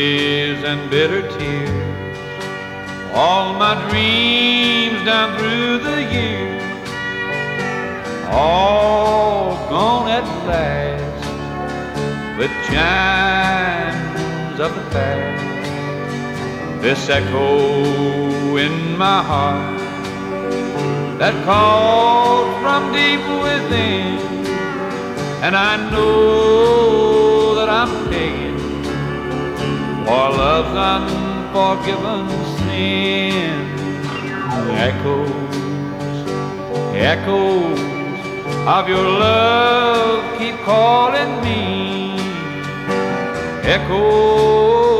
memories and bitter tears, all my dreams down through the years, all gone at last with chimes of the past. This echo in my heart that calls from deep within, and I know that I'm paying for love's unforgiven sin. Echoes, echoes of your love keep calling me. Echoes